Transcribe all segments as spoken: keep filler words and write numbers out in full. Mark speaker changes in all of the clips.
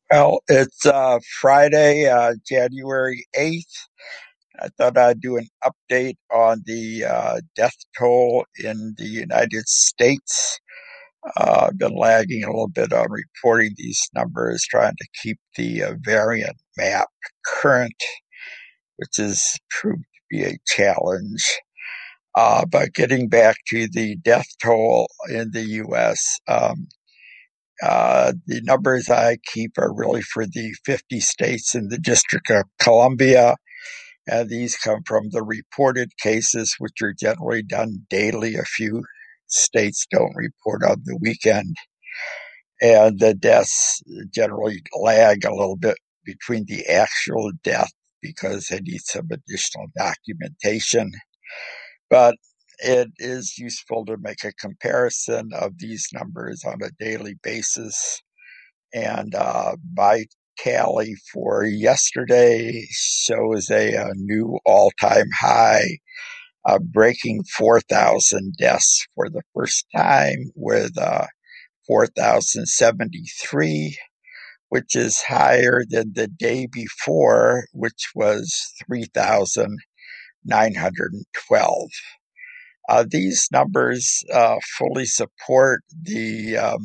Speaker 1: Well, it's uh, Friday, uh, January eighth. I thought I'd do an update on the uh, death toll in the United States. Uh, I've been lagging a little bit on reporting these numbers, trying to keep the uh, variant map current, which has proved to be a challenge. Uh, but getting back to the death toll in the U S, um, Uh, the numbers I keep are really for the fifty states in the District of Columbia, and these come from the reported cases, which are generally done daily. A few states don't report on the weekend, and the deaths generally lag a little bit between the actual death because they need some additional documentation. But it is useful to make a comparison of these numbers on a daily basis. And uh, my tally for yesterday shows a, a new all-time high, uh, breaking four thousand deaths for the first time with uh, four thousand seventy-three, which is higher than the day before, which was three thousand nine hundred twelve. Uh, these numbers uh, fully support the um,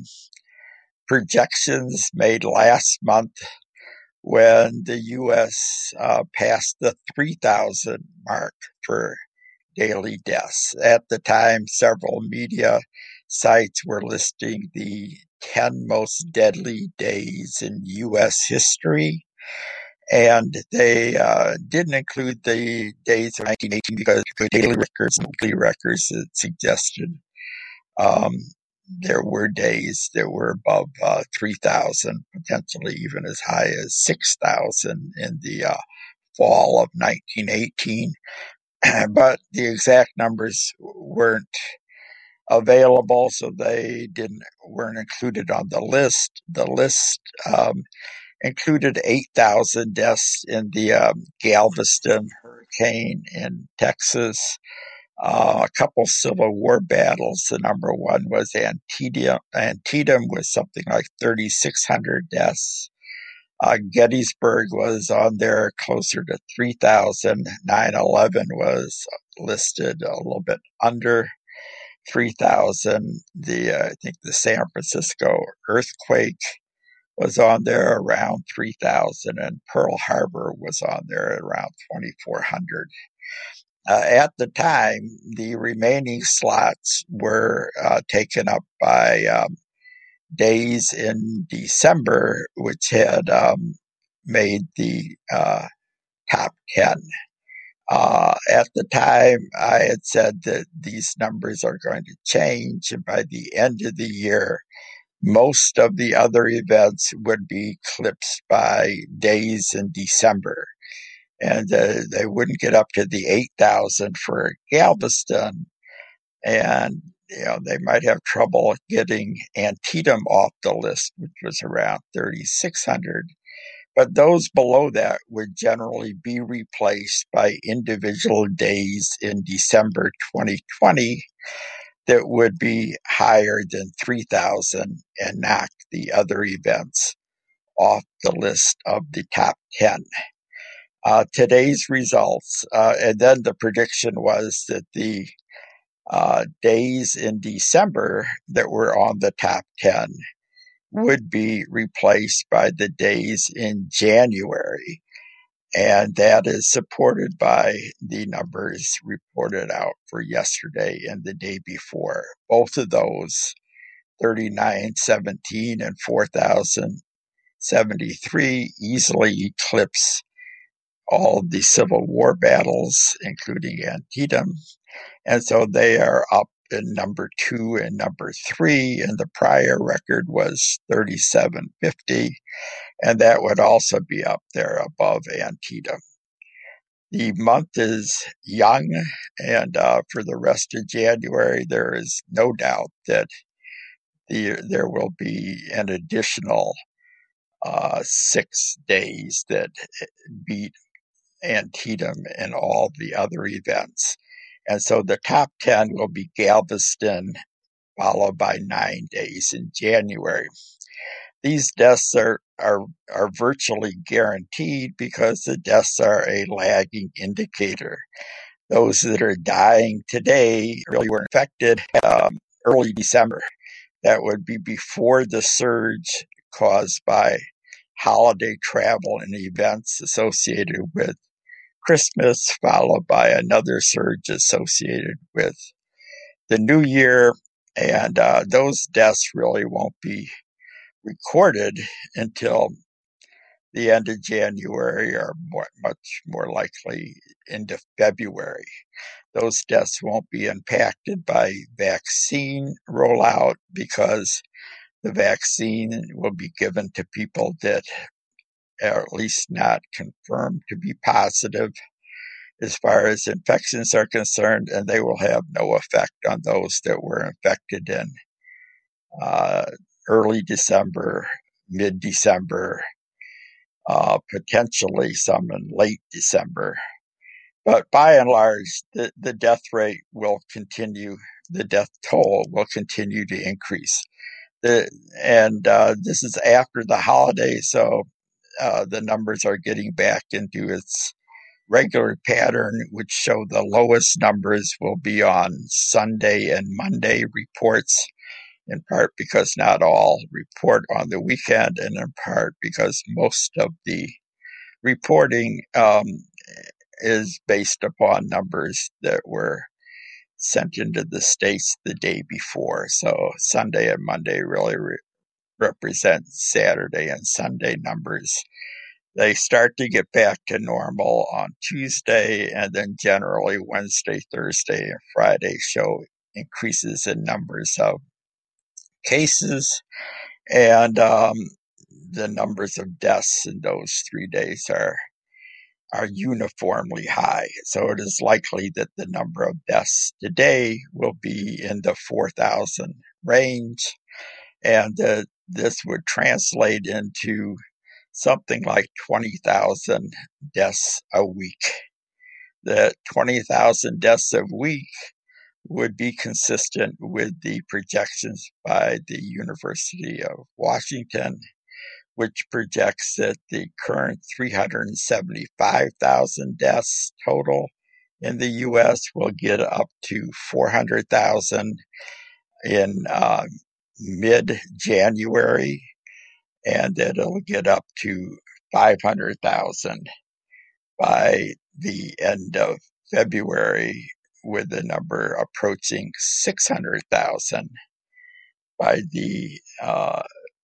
Speaker 1: projections made last month when the U S uh, passed the three thousand mark for daily deaths. At the time, several media sites were listing the ten most deadly days in U S history. And they uh, didn't include the days of nineteen eighteen because the daily records and weekly records that suggested um, there were days that were above uh, three thousand, potentially even as high as six thousand in the uh, fall of nineteen eighteen. But the exact numbers weren't available, so they didn't weren't included on the list. The list um, included eight thousand deaths in the um, Galveston hurricane in Texas, uh, a couple Civil War battles. The number one was Antietam, Antietam with something like thirty-six hundred deaths. Uh, Gettysburg was on there closer to three thousand. nine eleven was listed a little bit under three thousand. The uh, I think the San Francisco earthquake was on there around three thousand, and Pearl Harbor was on there at around twenty-four hundred. Uh, at the time, the remaining slots were uh, taken up by um, days in December, which had um, made the uh, top ten. Uh, at the time, I had said that these numbers are going to change, and by the end of the year, most of the other events would be eclipsed by days in December. And uh, they wouldn't get up to the eight thousand for Galveston. And, you know, they might have trouble getting Antietam off the list, which was around thirty-six hundred. But those below that would generally be replaced by individual days in December twenty twenty that would be higher than three thousand and knock the other events off the list of the top ten. Uh, today's results, uh, and then the prediction was that the uh, days in December that were on the top ten would be replaced by the days in January. And that is supported by the numbers reported out for yesterday and the day before. Both of those, thirty-nine seventeen and four thousand seventy-three, easily eclipse all of the Civil War battles, including Antietam. And so they are up in number two and number three, and the prior record was thirty-seven fifty, and that would also be up there above Antietam. The month is young, and uh, for the rest of January, there is no doubt that the, there will be an additional uh, six days that beat Antietam and all the other events. And so the top ten will be Galveston, followed by nine days in January. these deaths are, are, are virtually guaranteed because the deaths are a lagging indicator. Those that are dying today really were infected um, early December. That would be before the surge caused by holiday travel and events associated with Christmas, followed by another surge associated with the New Year. And uh, those deaths really won't be recorded until the end of January, or more, much more likely into February. Those deaths won't be impacted by vaccine rollout because the vaccine will be given to people that are at least not confirmed to be positive as far as infections are concerned, and they will have no effect on those that were infected in uh, early December, mid-December, uh, potentially some in late December. But by and large, the, the death rate will continue, the death toll will continue to increase. The, and uh, this is after the holiday, so uh, the numbers are getting back into its regular pattern, which show the lowest numbers will be on Sunday and Monday reports, in part because not all report on the weekend, and in part because most of the reporting um, is based upon numbers that were sent into the states the day before. So Sunday and Monday really re- represent Saturday and Sunday numbers. They start to get back to normal on Tuesday, and then generally Wednesday, Thursday, and Friday show increases in numbers of cases, and um, the numbers of deaths in those three days are are uniformly high. So it is likely that the number of deaths today will be in the four thousand range, and uh, this would translate into something like twenty thousand deaths a week. The twenty thousand deaths a week would be consistent with the projections by the University of Washington, which projects that the current three hundred seventy-five thousand deaths total in the U S will get up to four hundred thousand in uh, mid-January, and that it'll get up to five hundred thousand by the end of February, with the number approaching six hundred thousand by the uh,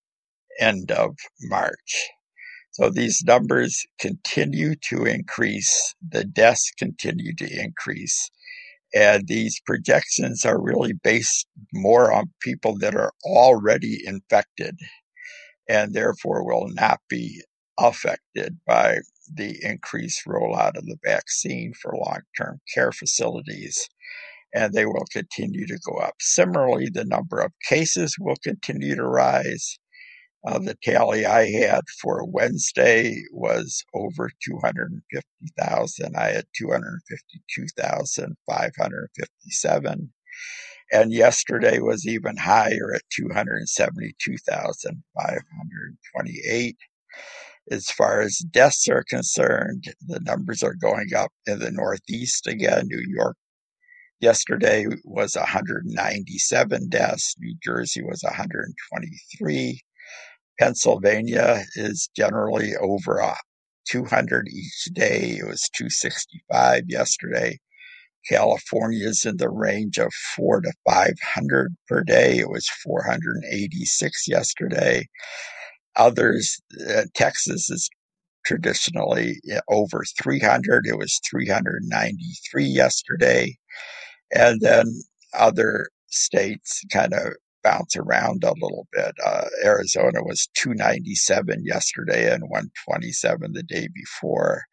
Speaker 1: end of March. So these numbers continue to increase, the deaths continue to increase, and these projections are really based more on people that are already infected and therefore will not be affected by the increased rollout of the vaccine for long-term care facilities, and they will continue to go up. Similarly, the number of cases will continue to rise. Uh, the tally I had for Wednesday was over two hundred fifty thousand. I had two hundred fifty-two thousand five hundred fifty-seven. And yesterday was even higher at two hundred seventy-two thousand five hundred twenty-eight. As far as deaths are concerned, the numbers are going up in the Northeast again. New York yesterday was one hundred ninety-seven deaths. New Jersey was one hundred twenty-three. Pennsylvania is generally over uh, two hundred each day. It was two hundred sixty-five yesterday. California is in the range of four to five hundred per day. It was four hundred eighty-six yesterday. Others, uh, Texas is traditionally over three hundred. It was three hundred ninety-three yesterday. And then other states kind of bounce around a little bit. Uh, Arizona was two ninety-seven yesterday and one twenty-seven the day before.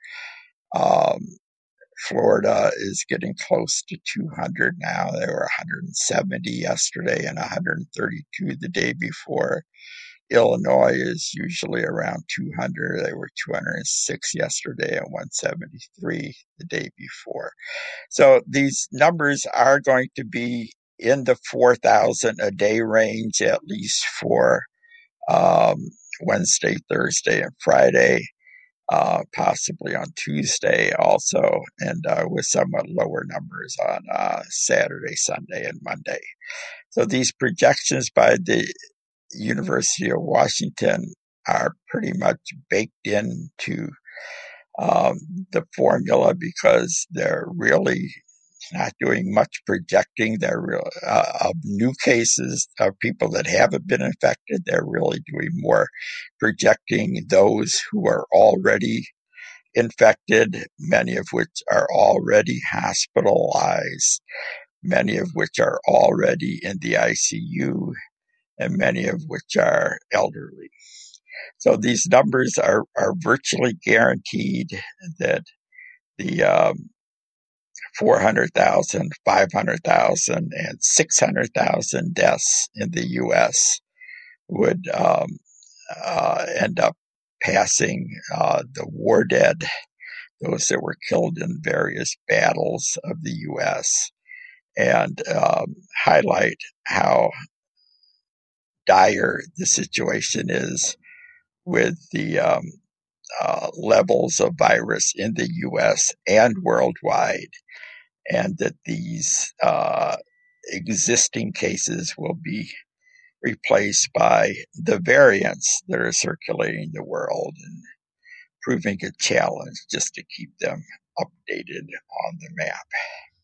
Speaker 1: Um, Florida is getting close to two hundred now. They were one hundred seventy yesterday and one hundred thirty-two the day before. Illinois is usually around two hundred. They were two hundred six yesterday and one seventy-three the day before. So these numbers are going to be in the four thousand a day range, at least for um, Wednesday, Thursday, and Friday, uh, possibly on Tuesday also, and uh, with somewhat lower numbers on uh, Saturday, Sunday, and Monday. So these projections by the University of Washington are pretty much baked into um, the formula because they're really not doing much projecting. They're real, uh, of new cases of people that haven't been infected. They're really doing more projecting those who are already infected, many of which are already hospitalized, many of which are already in the I C U, and many of which are elderly. So these numbers are, are virtually guaranteed that the um, four hundred thousand, five hundred thousand, and six hundred thousand deaths in the U S would um, uh, end up passing uh, the war dead, those that were killed in various battles of the U S, and um, highlight how dire the situation is with the um, uh, levels of virus in the U S and worldwide, and that these uh, existing cases will be replaced by the variants that are circulating the world, and proving a challenge just to keep them updated on the map.